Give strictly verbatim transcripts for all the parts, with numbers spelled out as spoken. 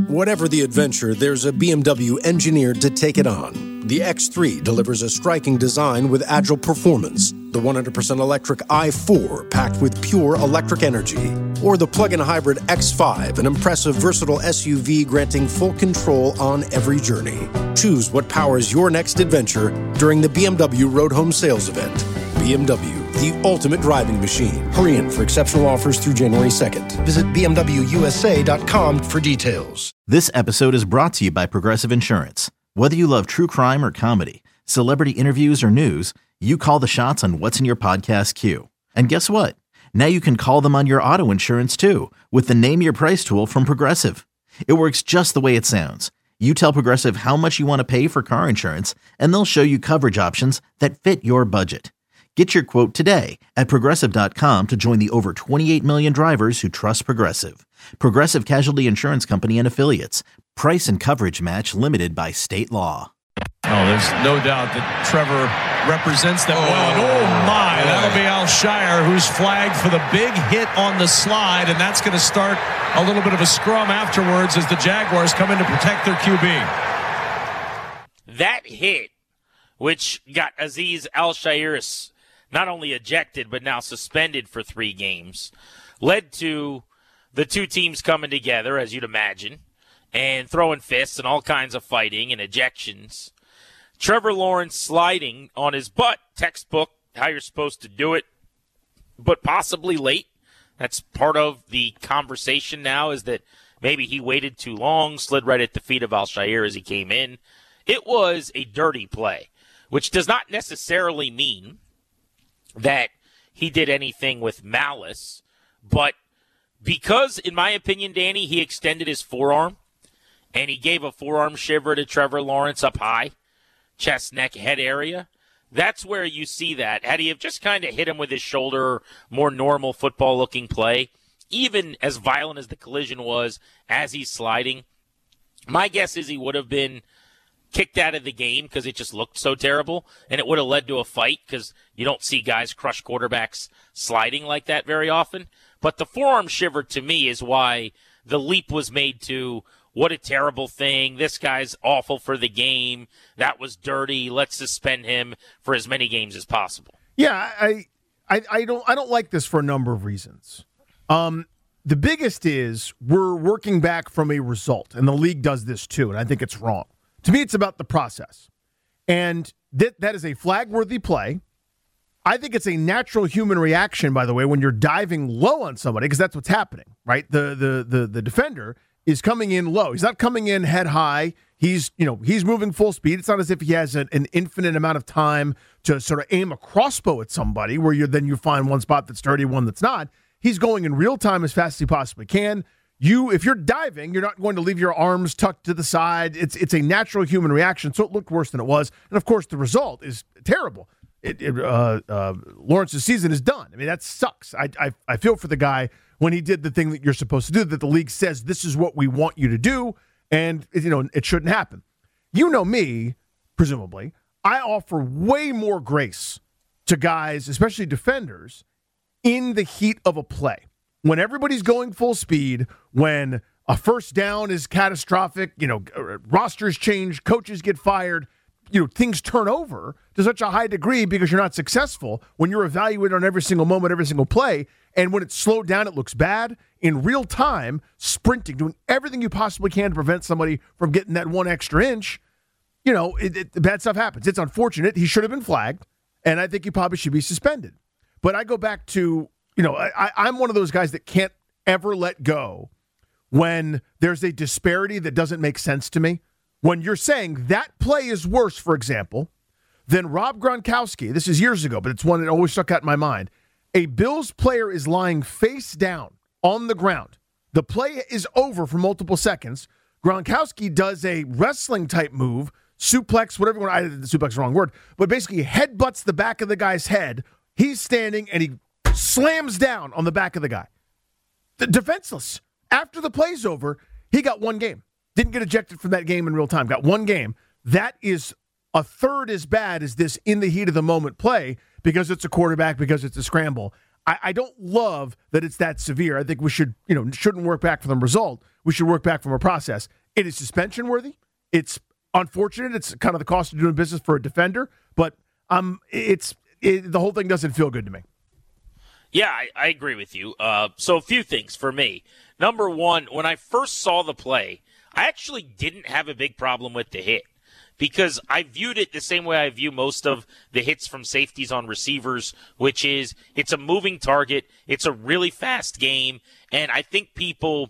Whatever the adventure, there's a B M W engineered to take it on. The X three delivers a striking design with agile performance. The one hundred percent electric i four, packed with pure electric energy. Or the plug-in hybrid X five, an impressive, versatile S U V granting full control on every journey. Choose what powers your next adventure during the B M W Road Home Sales Event. B M W, the ultimate driving machine. Hurry in for exceptional offers through January second. Visit B M W U S A dot com for details. This episode is brought to you by Progressive Insurance. Whether you love true crime or comedy, celebrity interviews or news, you call the shots on what's in your podcast queue. And guess what? Now you can call them on your auto insurance too with the Name Your Price tool from Progressive. It works just the way it sounds. You tell Progressive how much you want to pay for car insurance, and they'll show you coverage options that fit your budget. Get your quote today at Progressive dot com to join the over twenty-eight million drivers who trust Progressive. Progressive Casualty Insurance Company and Affiliates. Price and coverage match limited by state law. Oh, there's no doubt that Trevor represents them oh, well. And oh, my, boy. That'll be Al Shire, who's flagged for the big hit on the slide, and that's going to start a little bit of a scrum afterwards as the Jaguars come in to protect their Q B. That hit, which got Azeez Al-Shaair not only ejected but now suspended for three games, led to the two teams coming together, as you'd imagine, and throwing fists and all kinds of fighting and ejections. Trevor Lawrence sliding on his butt, textbook, how you're supposed to do it, but possibly late. That's part of the conversation now, is that maybe he waited too long, slid right at the feet of Al-Shaair as he came in. It was a dirty play, which does not necessarily mean that he did anything with malice, but because, in my opinion, Danny, he extended his forearm, and he gave a forearm shiver to Trevor Lawrence up high, chest, neck, head area. That's where you see that. Had he have just kind of hit him with his shoulder, more normal football-looking play, even as violent as the collision was as he's sliding, my guess is he would have been kicked out of the game because it just looked so terrible, and it would have led to a fight because you don't see guys crush quarterbacks sliding like that very often. But the forearm shiver, to me, is why the leap was made to, what a terrible thing. This guy's awful for the game. That was dirty. Let's suspend him for as many games as possible. Yeah, I, I, I don't, I don't like this for a number of reasons. Um, the biggest is we're working back from a result, and the league does this too, and I think it's wrong. To me, it's about the process, and that that is a flag-worthy play. I think it's a natural human reaction, by the way, when you're diving low on somebody, because that's what's happening, right? The the the the defender is coming in low. He's not coming in head high. He's, you know, he's moving full speed. It's not as if he has an, an infinite amount of time to sort of aim a crossbow at somebody where you then you find one spot that's dirty, one that's not. He's going in real time as fast as he possibly can. You, if you're diving, you're not going to leave your arms tucked to the side. It's it's a natural human reaction, so it looked worse than it was. And, of course, the result is terrible. It, it, uh, uh, Lawrence's season is done. I mean, that sucks. I, I I feel for the guy when he did the thing that you're supposed to do, that the league says this is what we want you to do, and you know it shouldn't happen. You know me, presumably. I offer way more grace to guys, especially defenders, in the heat of a play. When everybody's going full speed, when a first down is catastrophic, you know, rosters change, coaches get fired, you know, things turn over to such a high degree because you're not successful when you're evaluated on every single moment, every single play. And when it's slowed down, it looks bad. In real time, sprinting, doing everything you possibly can to prevent somebody from getting that one extra inch, you know, it, it, bad stuff happens. It's unfortunate. He should have been flagged, and I think he probably should be suspended. But I go back to, you know, I, I'm one of those guys that can't ever let go when there's a disparity that doesn't make sense to me. When you're saying that play is worse, for example, than Rob Gronkowski, this is years ago, but it's one that always stuck out in my mind. A Bills player is lying face down on the ground. The play is over for multiple seconds. Gronkowski does a wrestling-type move, suplex, whatever you want. I did the suplex is the wrong word, but basically headbutts the back of the guy's head. He's standing, and he slams down on the back of the guy. The defenseless. After the play's over, he got one game. Didn't get ejected from that game in real time. Got one game. That is a third as bad as this in the heat of the moment play because it's a quarterback, because it's a scramble. I, I don't love that it's that severe. I think we should, you know, shouldn't work back from the result. we should work back from a process. It is suspension worthy. It's unfortunate. It's kind of the cost of doing business for a defender, but um, it's it, the whole thing doesn't feel good to me. Yeah, I, I agree with you. Uh, so a few things for me. Number one, when I first saw the play, I actually didn't have a big problem with the hit because I viewed it the same way I view most of the hits from safeties on receivers, which is it's a moving target, it's a really fast game, and I think people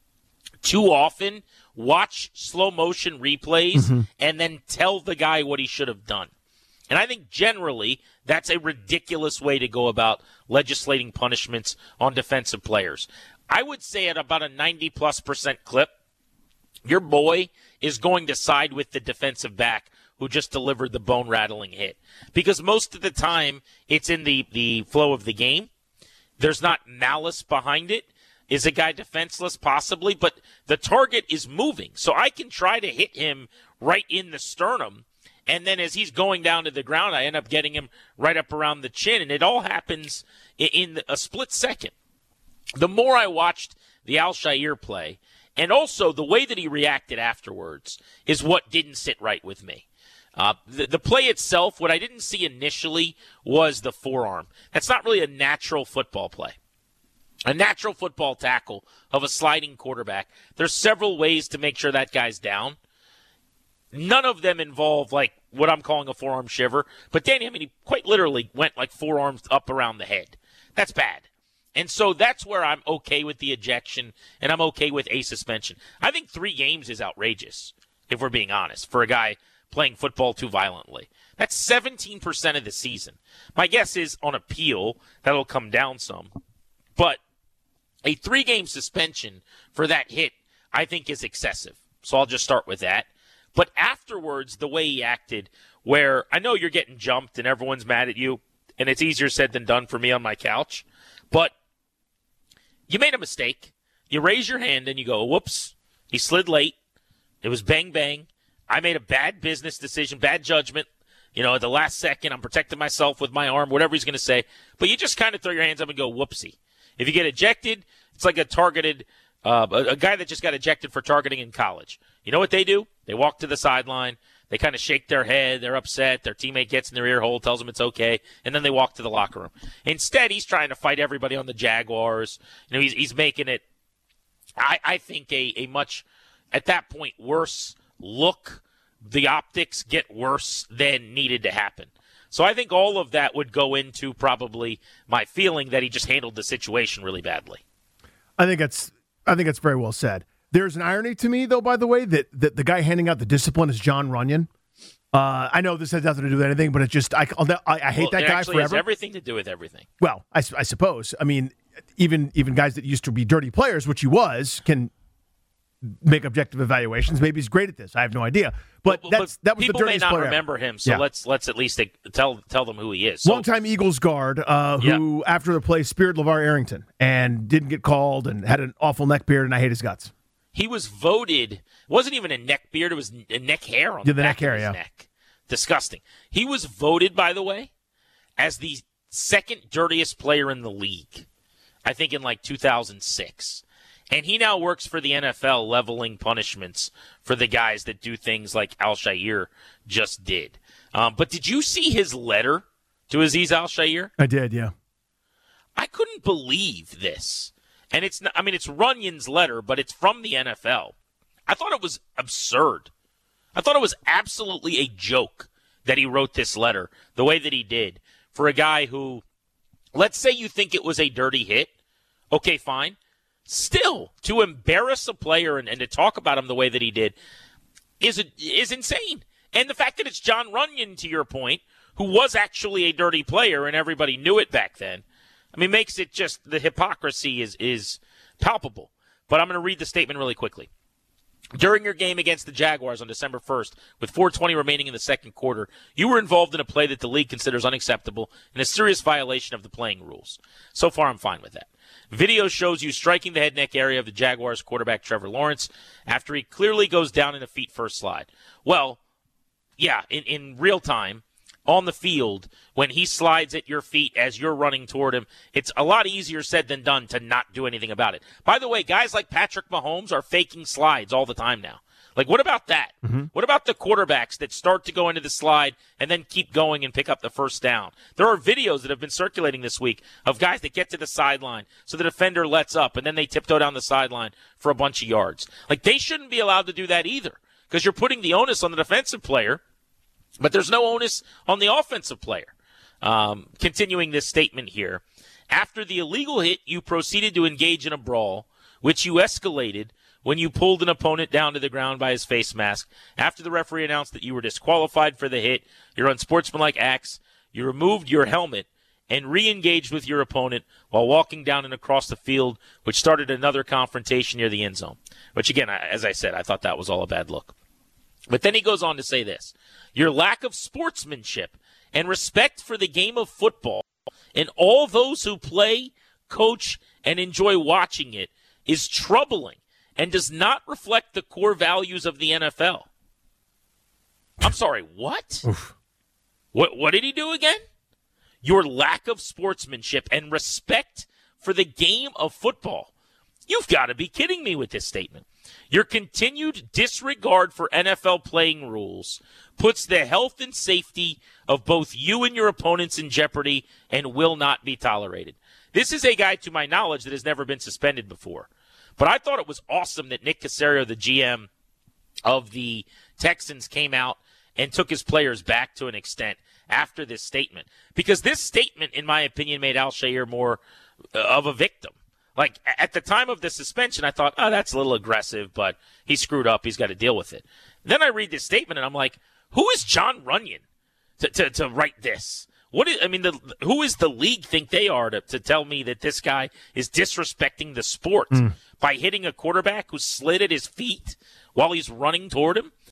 too often watch slow motion replays mm-hmm. and then tell the guy what he should have done. And I think generally that's a ridiculous way to go about legislating punishments on defensive players. I would say at about a ninety plus percent clip, your boy is going to side with the defensive back who just delivered the bone-rattling hit. Because most of the time it's in the, the flow of the game. There's not malice behind it. Is a guy defenseless? Possibly, but the target is moving. So I can try to hit him right in the sternum, and then as he's going down to the ground, I end up getting him right up around the chin, and it all happens in a split second. The more I watched the Al-Shaair play, and also the way that he reacted afterwards, is what didn't sit right with me. Uh, the, the play itself, what I didn't see initially was the forearm. That's not really a natural football play. A natural football tackle of a sliding quarterback. There's several ways to make sure that guy's down. None of them involve, like, what I'm calling a forearm shiver. But Danny, I mean, he quite literally went, like, forearms up around the head. That's bad. And so that's where I'm okay with the ejection, and I'm okay with a suspension. I think three games is outrageous, if we're being honest, for a guy playing football too violently. That's seventeen percent of the season. My guess is on appeal, that'll come down some. But a three-game suspension for that hit, I think, is excessive. So I'll just start with that. But afterwards, the way he acted, where I know you're getting jumped and everyone's mad at you, and it's easier said than done for me on my couch, but you made a mistake. You raise your hand and you go, whoops, he slid late. It was bang, bang. I made a bad business decision, bad judgment. You know, at the last second, I'm protecting myself with my arm, whatever he's going to say. But you just kind of throw your hands up and go, whoopsie. If you get ejected, it's like a targeted, uh, a, a guy that just got ejected for targeting in college. You know what they do? They walk to the sideline. They kind of shake their head. They're upset. Their teammate gets in their ear hole, tells them it's okay, and then they walk to the locker room. Instead, he's trying to fight everybody on the Jaguars. You know, he's he's making it, I, I think, a, a much, at that point, worse look. The optics get worse than needed to happen. So I think all of that would go into probably my feeling that he just handled the situation really badly. I think that's I think that's very well said. There's an irony to me, though, by the way, that, that the guy handing out the discipline is Jon Runyan. Uh, I know this has nothing to do with anything, but it just I I, I hate well, that it guy actually forever. Has everything to do with everything. Well, I, I suppose. I mean, even even guys that used to be dirty players, which he was, can make objective evaluations. Maybe he's great at this. I have no idea. But, but that's that was the dirtiest player. People may not ever. remember him, so yeah. let's let's at least tell tell them who he is. So, Longtime Eagles guard uh, who, yeah. after the play, speared LeVar Arrington and didn't get called and had an awful neck beard, and I hate his guts. He was voted. It wasn't even a neck beard. It was a neck hair on yeah, the, the back neck hair, of his yeah. neck. Disgusting. He was voted, by the way, as the second dirtiest player in the league, I think in like two thousand six. And he now works for the N F L leveling punishments for the guys that do things like Al-Shaair just did. Um, but did you see his letter to Aziz Al-Shaair? I did, yeah. I couldn't believe this. And it's not, I mean, it's Runyan's letter, but it's from the N F L. I thought it was absurd. I thought it was absolutely a joke that he wrote this letter the way that he did for a guy who, let's say you think it was a dirty hit. Okay, fine. Still, to embarrass a player and, and to talk about him the way that he did is is insane. And the fact that it's Jon Runyan, to your point, who was actually a dirty player and everybody knew it back then, I mean, makes it just, the hypocrisy is, is palpable. But I'm going to read the statement really quickly. During your game against the Jaguars on December first, with four twenty remaining in the second quarter, you were involved in a play that the league considers unacceptable and a serious violation of the playing rules. So far, I'm fine with that. Video shows you striking the head neck area of the Jaguars quarterback Trevor Lawrence after he clearly goes down in a feet-first slide. Well, yeah, in, in real time, on the field when he slides at your feet as you're running toward him. It's a lot easier said than done to not do anything about it. By the way, guys like Patrick Mahomes are faking slides all the time now. Like, what about that? Mm-hmm. What about the quarterbacks that start to go into the slide and then keep going and pick up the first down? There are videos that have been circulating this week of guys that get to the sideline so the defender lets up and then they tiptoe down the sideline for a bunch of yards. Like, they shouldn't be allowed to do that either because you're putting the onus on the defensive player, but there's no onus on the offensive player. Um, continuing this statement here. After the illegal hit, you proceeded to engage in a brawl, which you escalated when you pulled an opponent down to the ground by his face mask. After the referee announced that you were disqualified for the hit, your unsportsmanlike acts, you removed your helmet and re-engaged with your opponent while walking down and across the field, which started another confrontation near the end zone. Which, again, as I said, I thought that was all a bad look. But then he goes on to say this. Your lack of sportsmanship and respect for the game of football and all those who play, coach, and enjoy watching it is troubling and does not reflect the core values of the N F L. I'm sorry, what? Oof. What what did he do again? Your lack of sportsmanship and respect for the game of football. You've got to be kidding me with this statement. Your continued disregard for N F L playing rules puts the health and safety of both you and your opponents in jeopardy and will not be tolerated. This is a guy, to my knowledge, that has never been suspended before. But I thought it was awesome that Nick Caserio, the G M of the Texans, came out and took his players back to an extent after this statement. Because this statement, in my opinion, made Al-Shaair more of a victim. Like, at the time of the suspension, I thought, oh, that's a little aggressive, but he screwed up. He's got to deal with it. Then I read this statement, and I'm like, who is Jon Runyan to, to, to write this? What is, I mean, the, who is the league think they are to, to tell me that this guy is disrespecting the sport mm. by hitting a quarterback who slid at his feet while he's running toward him?